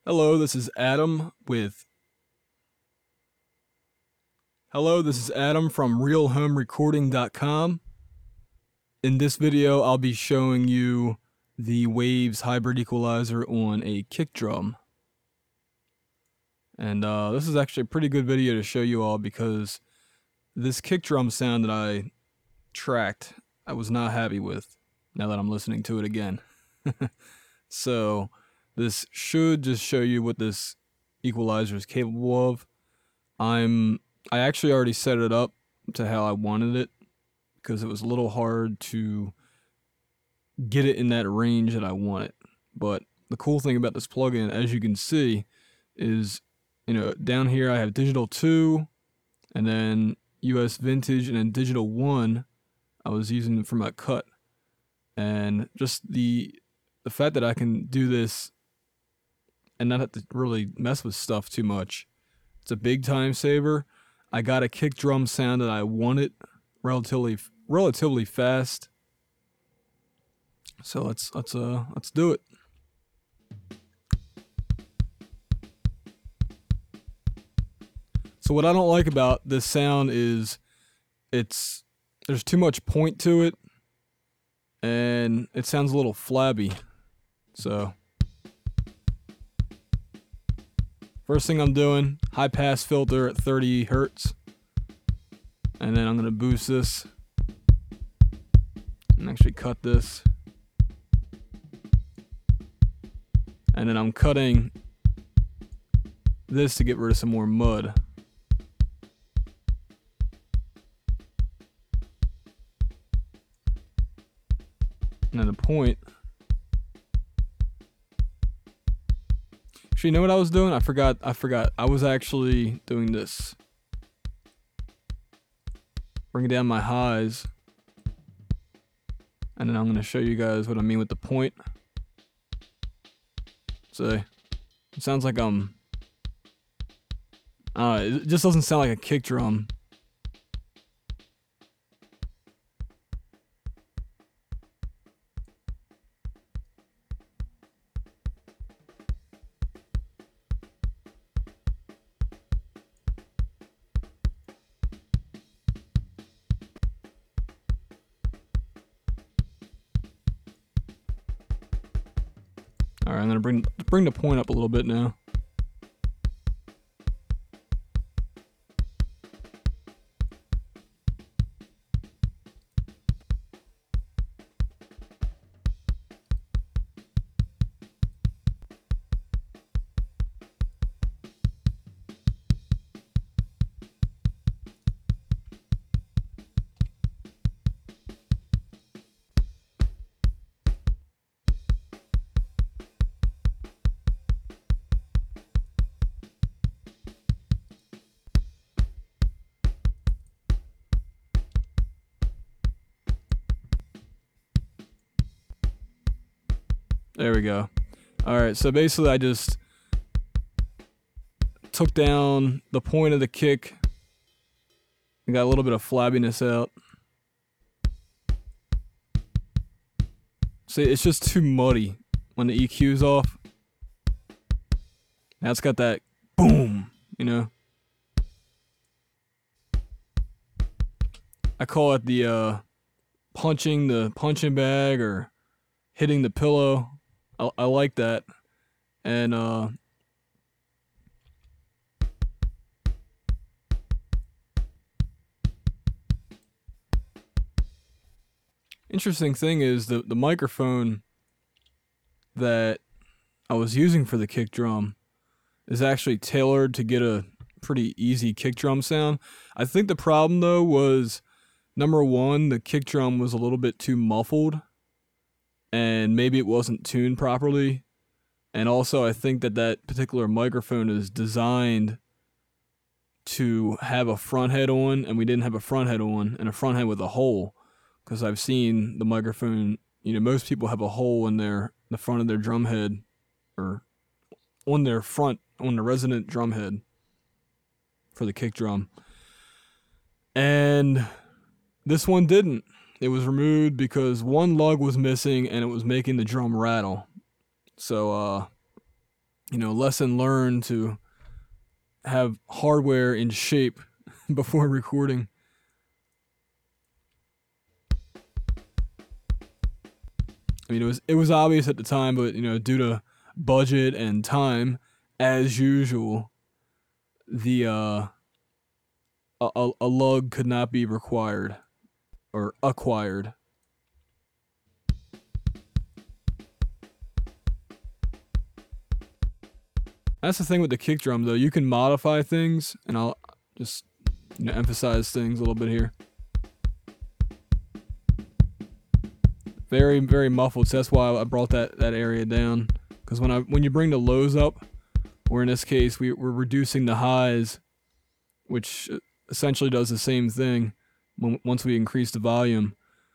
Hello, this is Adam from RealHomeRecording.com. In this video, I'll be showing you the Waves hybrid equalizer on a kick drum. And this is actually a pretty good video to show you all because this kick drum sound that I tracked, I was not happy with now that I'm listening to it again. So this should just show you what this equalizer is capable of. I actually already set it up to how I wanted it because it was a little hard to get it in that range that I want it. But the cool thing about this plugin, as you can see, is down here I have digital 2 and then US vintage and then digital 1 I was using for my cut. And just the fact that I can do this and not have to really mess with stuff too much, it's a big time saver. I got a kick drum sound that I wanted relatively fast. So let's do it. So what I don't like about this sound is there's too much point to it and it sounds a little flabby. So first thing I'm doing, high pass filter at 30 hertz. And then I'm going to boost this and actually cut this. And then I'm cutting this to get rid of some more mud. And then the point. Actually, you know what I was doing? I forgot. I was actually doing this. Bring down my highs. And then I'm going to show you guys what I mean with the point. So, it sounds like it just doesn't sound like a kick drum. Alright, I'm going to bring the point up a little bit now. There we go. Alright, so basically I just took down the point of the kick and got a little bit of flabbiness out. See, it's just too muddy when the EQ's off. Now it's got that boom, I call it the punching the punching bag or hitting the pillow. I like that. And interesting thing is the microphone that I was using for the kick drum is actually tailored to get a pretty easy kick drum sound. I think the problem though was, number one, the kick drum was a little bit too muffled. And maybe it wasn't tuned properly. And also I think that particular microphone is designed to have a front head on, and we didn't have a front head on, and a front head with a hole. Because I've seen the microphone, most people have a hole in the front of their drum head, or on the resonant drum head for the kick drum. And this one didn't. It was removed because one lug was missing and it was making the drum rattle. So lesson learned to have hardware in shape before recording. I mean, it was obvious at the time, but due to budget and time, as usual, the a lug could not be required or acquired. That's the thing with the kick drum, though. You can modify things, and I'll just emphasize things a little bit here. Very, very muffled. So that's why I brought that area down. Because when you bring the lows up, or in this case we're reducing the highs, which essentially does the same thing. Once we increase the volume,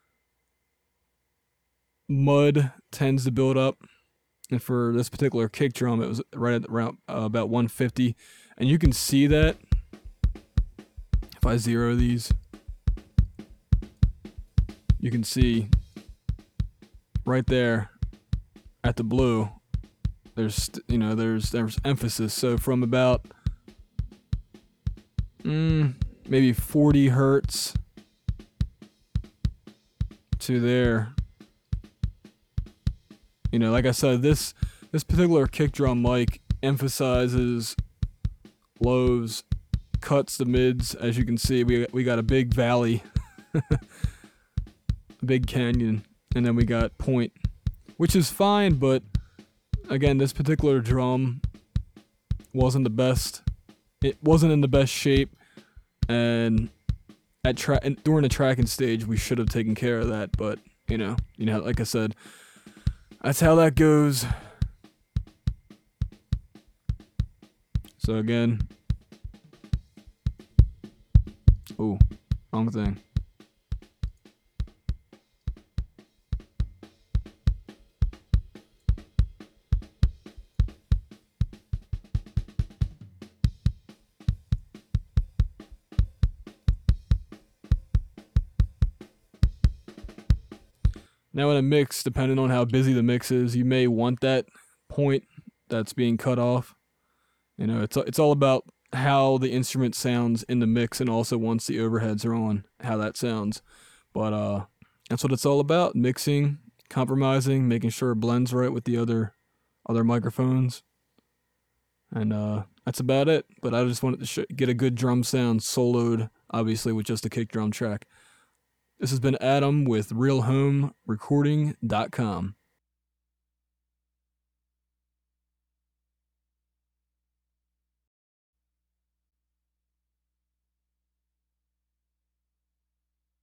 mud tends to build up. And for this particular kick drum, it was right at around about 150. And you can see that if I zero these, you can see right there at the blue, there's emphasis. So from about maybe 40 hertz to there. Like I said, this particular kick drum mic emphasizes lows, cuts the mids. As you can see, we got a big valley, a big canyon, and then we got point, which is fine. But again, this particular drum wasn't the best. It wasn't in the best shape, and during the tracking stage, we should have taken care of that. But like I said, that's how that goes. So again, wrong thing. Now in a mix, depending on how busy the mix is, you may want that point that's being cut off. It's all about how the instrument sounds in the mix, and also once the overheads are on, how that sounds. But that's what it's all about: mixing, compromising, making sure it blends right with the other microphones, and that's about it. But I just wanted to get a good drum sound soloed, obviously with just a kick drum track. This has been Adam with RealHomeRecording.com.